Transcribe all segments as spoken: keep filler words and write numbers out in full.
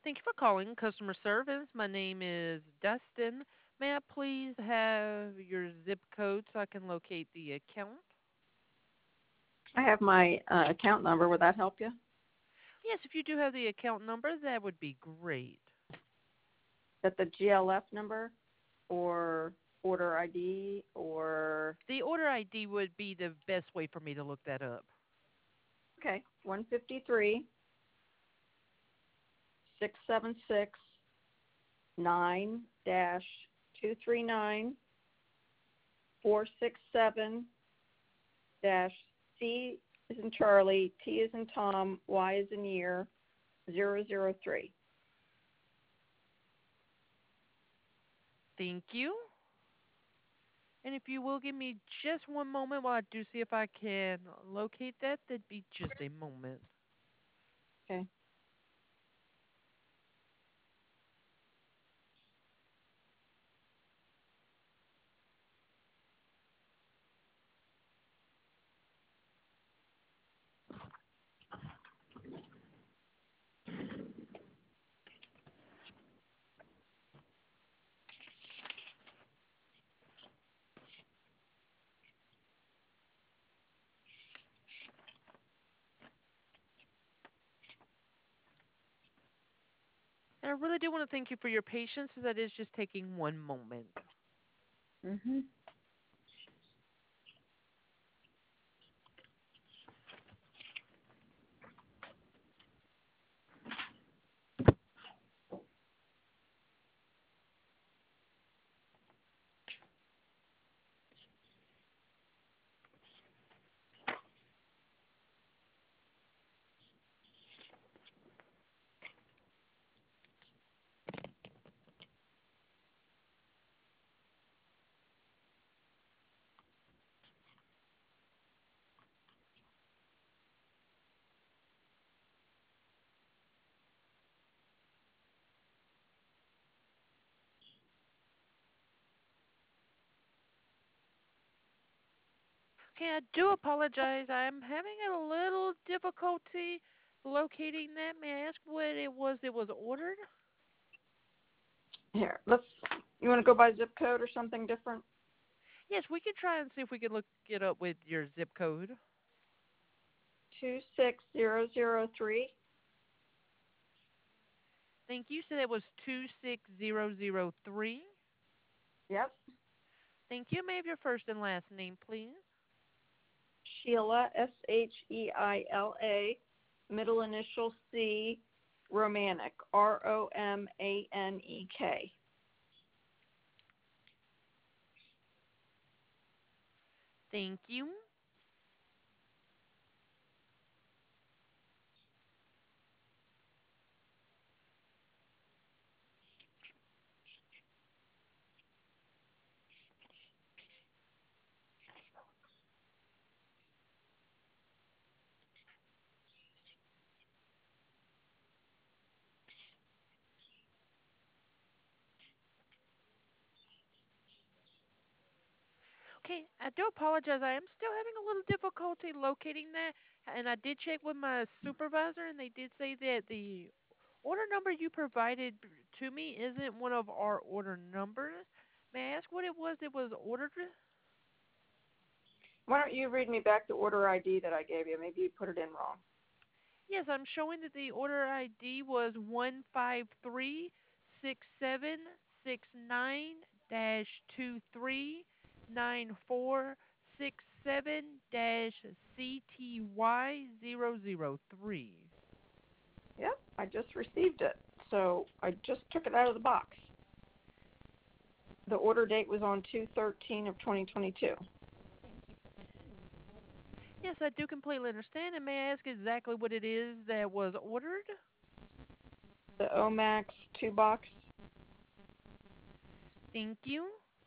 Thank you for calling customer service. My name is Dustin. May I please have your zip code so I can locate the account? I have my uh, account number. Would that help you? Is Yes, if you do have the account number, that would be great. that the G L F number or order I D or The order I D would be the best way for me to look that up. okay, one fifty-three, six seven six, nine dash two three nine, four six seven dash C is in Charlie, T is in Tom, Y is in year, zero zero three. Thank you. And if you will give me just one moment while I do see if I can locate that, that'd be just a moment. Okay. And I really do want to thank you for your patience, as that is just taking one moment. Mhm. Okay, I do apologize. I'm having a little difficulty locating that. May I ask what it was that was ordered? Here, let's. You want to go by zip code or something different? Yes, we could try and see if we could look it up with your zip code. Two six zero zero three. Thank you. So that was two six zero zero three. Yep. Thank you. May I have your first and last name, please? Sheila, S H E I L A, middle initial C, Romanek, R O M A N E K. Thank you. Okay, I do apologize. I am still having a little difficulty locating that. And I did check with my supervisor, and they did say that the order number you provided to me isn't one of our order numbers. May I ask what it was that was ordered? Why don't you read me back the order I D that I gave you? Maybe you put it in wrong. Yes, I'm showing that the order I D was one five three six seven six nine dash two three nine four six seven dash C T Y zero zero three. Yep, I just received it. So I just took it out of the box. The order date was on two thirteen of twenty twenty-two. Yes, I do completely understand. And may I ask exactly what it is that was ordered? The Omax two box. Thank you.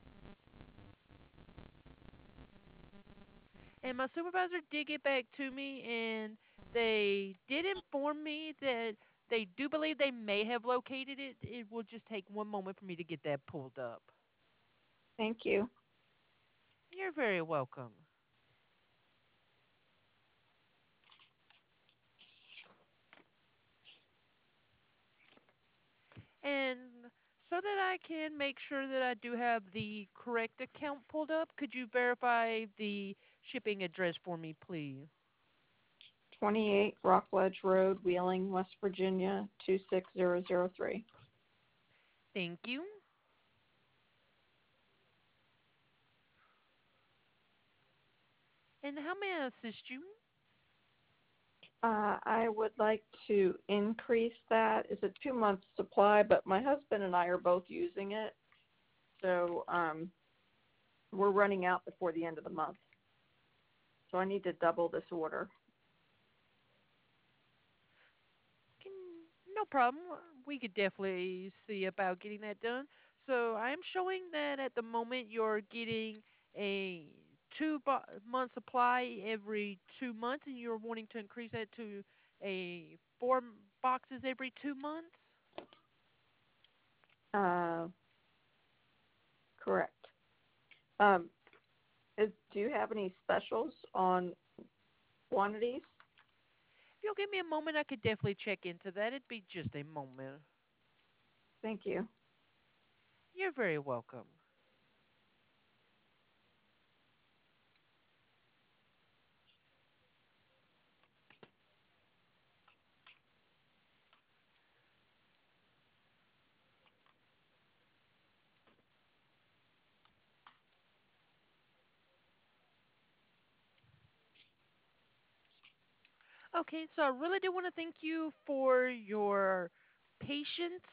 And my supervisor did get back to me, and they did inform me that they do believe they may have located it. It will just take one moment for me to get that pulled up. Thank you. You're very welcome. So that I can make sure that I do have the correct account pulled up, could you verify the shipping address for me, please? twenty-eight Rockledge Road, Wheeling, West Virginia, two six zero zero three. Thank you. And how may I assist you? Uh, I would like to increase that. It's a two month supply, but my husband and I are both using it. So um, we're running out before the end of the month. So I need to double this order. Can, no problem. We could definitely see about getting that done. So I'm showing that at the moment you're getting a two bo- month supply every two months, and you're wanting to increase that to a four m- boxes every two months. Uh, correct. Um, is, do you have any specials on quantities? If you'll give me a moment, I could definitely check into that. It'd be just a moment. Thank you. You're very welcome. Okay, so I really do want to thank you for your patience.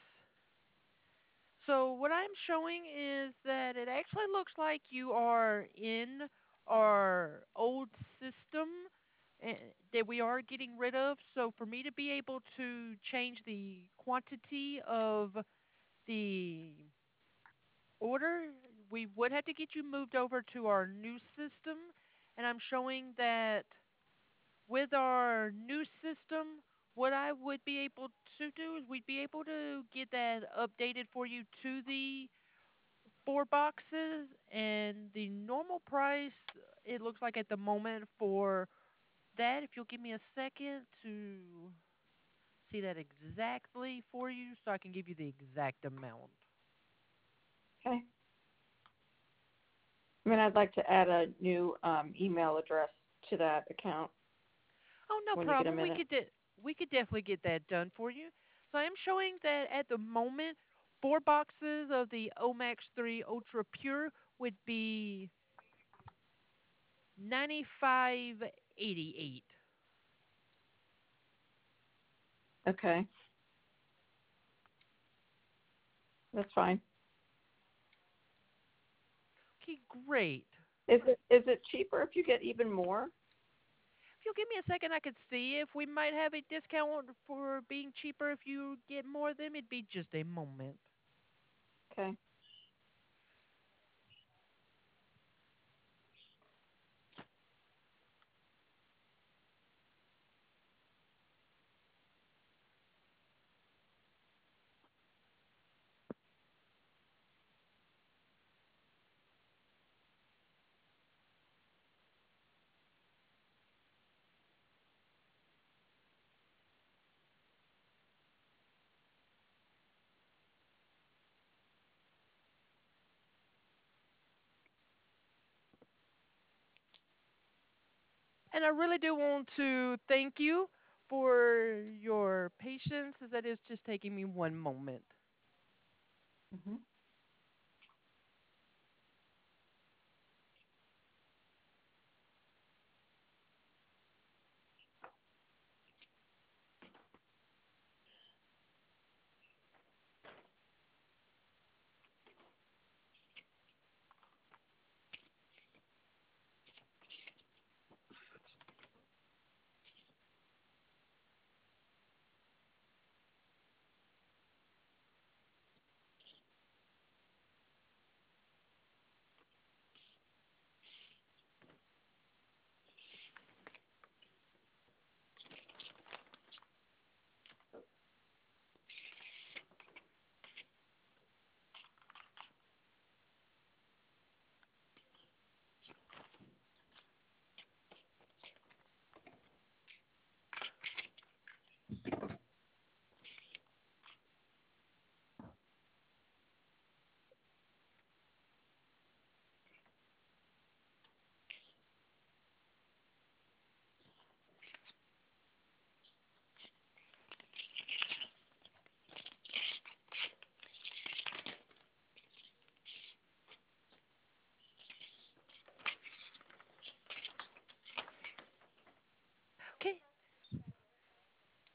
So what I'm showing is that it actually looks like you are in our old system eh, that we are getting rid of. So for me to be able to change the quantity of the order, we would have to get you moved over to our new system. And I'm showing that with our new system, what I would be able to do is we'd be able to get that updated for you to the four boxes, and the normal price, it looks like at the moment for that, if you'll give me a second to see that exactly for you so I can give you the exact amount. Okay. I mean, I'd like to add a new um, email address to that account Oh, no when you get a problem. We minute. could de- we could definitely get that done for you. So I am showing that at the moment, four boxes of the Omax three Ultra Pure would be ninety-five eighty-eight. Okay, that's fine. Okay, great. Is it is it cheaper if you get even more? If you'll give me a second, I could see if we might have a discount for being cheaper if you get more of them. It'd be just a moment. Okay. And I really do want to thank you for your patience, as that is just taking me one moment. Hmm.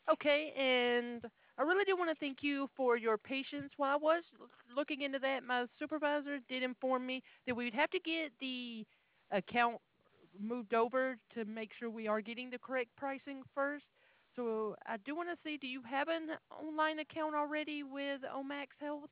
Okay, and I really do want to thank you for your patience while I was l- looking into that. My supervisor did inform me that we would have to get the account moved over to make sure we are getting the correct pricing first. So I do want to see, do you have an online account already with Omax Health?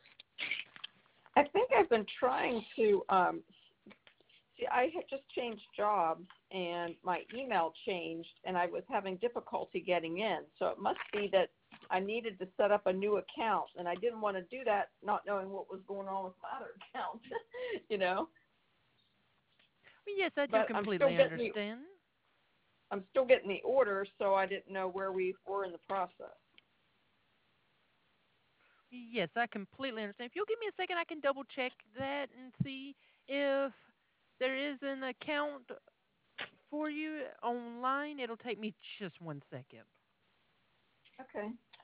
I think I've been trying to um, see. I had just changed jobs, and my email changed, and I was having difficulty getting in. So it must be that I needed to set up a new account, and I didn't want to do that, not knowing what was going on with my other account. you know. Well, yes, I do But I'm still completely getting the understand. I'm still getting the order, so I didn't know where we were in the process. Yes, I completely understand. If you'll give me a second, I can double check that and see if there is an account for you online. It'll take me just one second. Okay.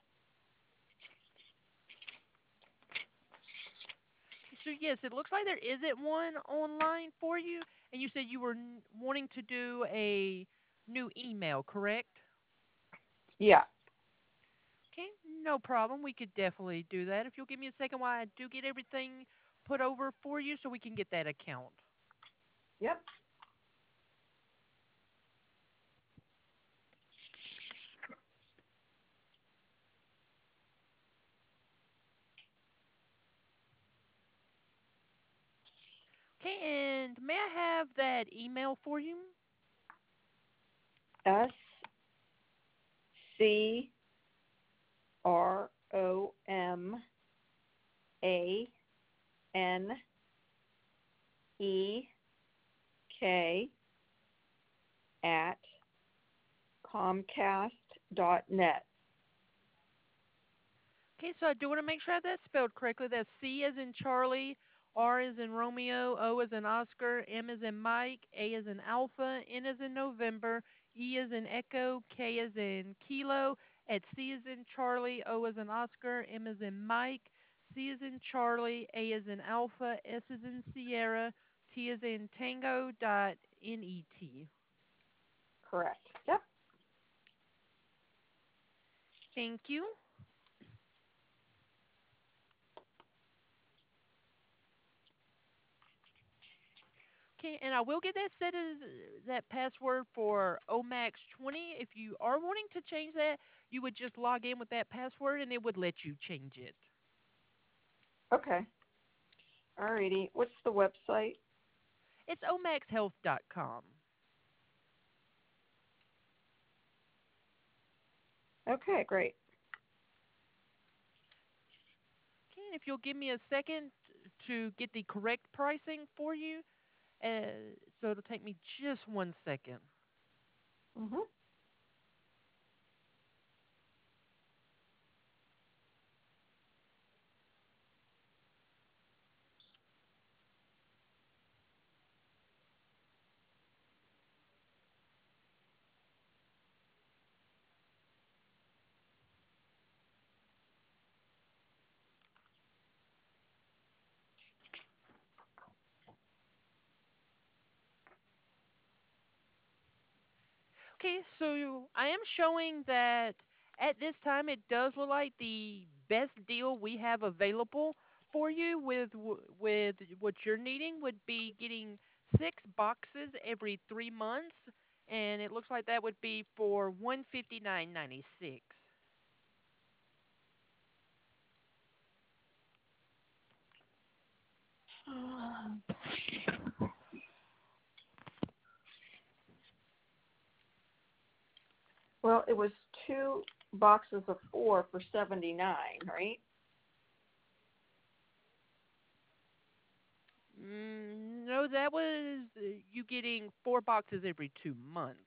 So yes, it looks like there isn't one online for you, and you said you were n- wanting to do a new email, correct? Yeah. Okay, no problem. We could definitely do that. If you'll give me a second while I do get everything put over for you so we can get that account. Yep. Okay, and may I have that email for you? S C R O M A N E K at Comcast dot net. Okay, so I do want to make sure I have that spelled correctly. That's C as in Charlie, R as in Romeo, O as in Oscar, M as in Mike, A as in Alpha, N as in November, E as in Echo, K as in Kilo, at C as in Charlie, O as in Oscar, M as in Mike, C as in Charlie, A as in Alpha, S as in Sierra, T as in Tango dot N E T. Correct. Yep. Thank you. Okay, and I will get that set as that password for O max twenty. If you are wanting to change that, you would just log in with that password and it would let you change it. Okay. Alrighty. What's the website? It's o max health dot com. Okay, great. Okay, and if you'll give me a second to get the correct pricing for you, uh, so it'll take me just one second. Mhm. Okay, so I am showing that at this time it does look like the best deal we have available for you with w- with what you're needing would be getting six boxes every three months, and it looks like that would be for one fifty nine ninety six. Well, it was two boxes of four for seventy-nine, right? Mm, no, that was uh, you getting four boxes every two months.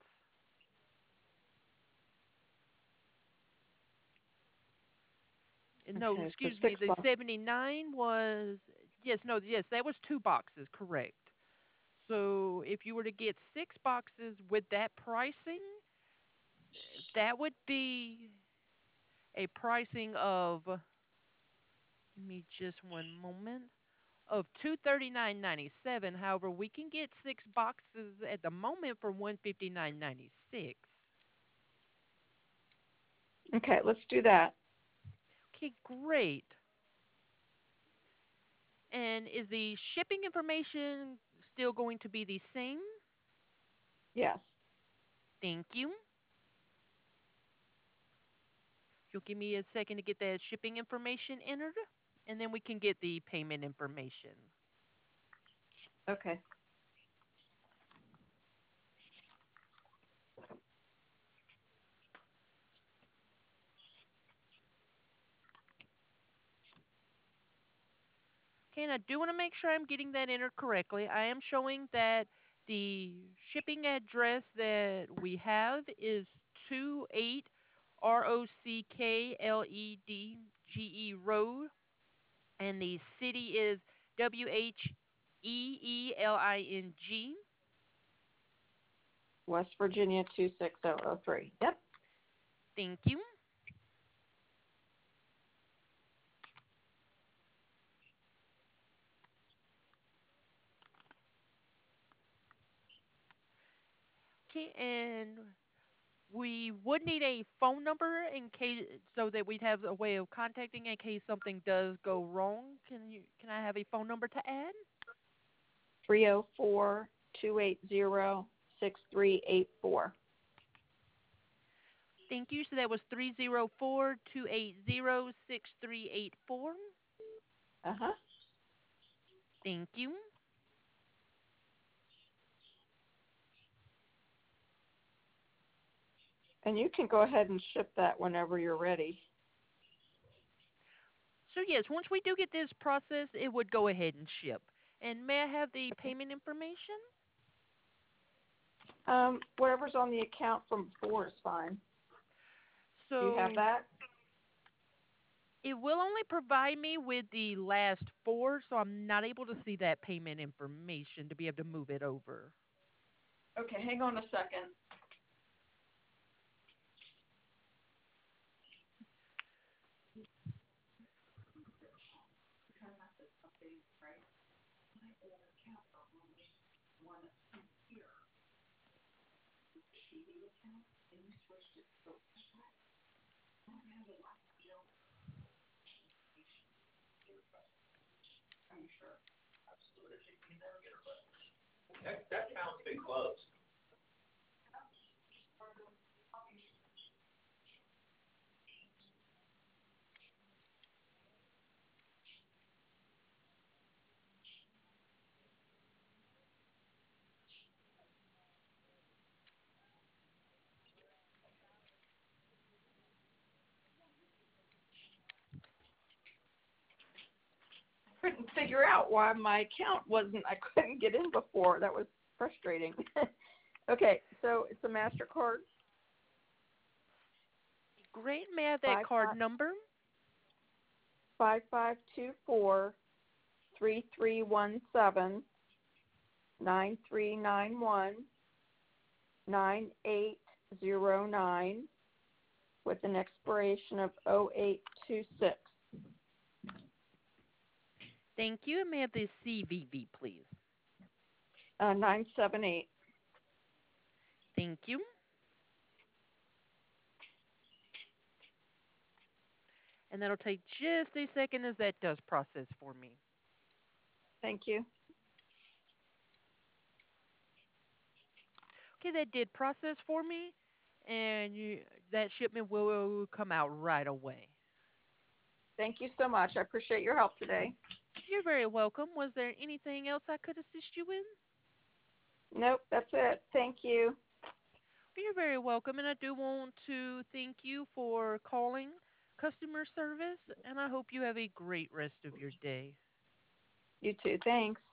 No, Okay, so excuse me. six The boxes. seventy-nine was yes, no, yes, that was two boxes, correct. So if you were to get six boxes with that pricing, that would be a pricing of give me just one moment of two thirty nine ninety seven. However, we can get six boxes at the moment for one fifty nine ninety six. Okay, let's do that. Okay, great. And is the shipping information still going to be the same? Yes. Thank you. You'll give me a second to get that shipping information entered, and then we can get the payment information. Okay. Okay, and I do want to make sure I'm getting that entered correctly. I am showing that the shipping address that we have is two eight R O C K L E D G E Road, and the city is W H E E L I N G. West Virginia two six zero zero three. Yep. Thank you. Okay, and we would need a phone number in case so that we'd have a way of contacting in case something does go wrong. Can you can I have a phone number to add? Three zero four two eight zero six three eight four. Thank you. So that was three zero four, two eight zero, six three eight four. Uh huh. Thank you. And you can go ahead and ship that whenever you're ready. So yes, once we do get this process, it would go ahead and ship. And may I have the payment information? Um, whatever's on the account from before is fine. Do you have So that? it will only provide me with the last four, so I'm not able to see that payment information to be able to move it over. Okay, hang on a second. Couldn't figure out why my account wasn't, I couldn't get in before. That was frustrating. Okay, so it's a MasterCard. Great. May I have that Five card five number? five five two four three three one seven nine three nine one nine eight zero nine with an expiration of oh eight two six. Thank you. And may I have the C V V, please? Uh, nine seven eight. Thank you. And that'll take just a second as that does process for me. Thank you. Okay, that did process for me, and you, that shipment will come out right away. Thank you so much. I appreciate your help today. You're very welcome. Was there anything else I could assist you with? Nope, that's it. Thank you. You're very welcome, and I do want to thank you for calling customer service, and I hope you have a great rest of your day. You too. Thanks.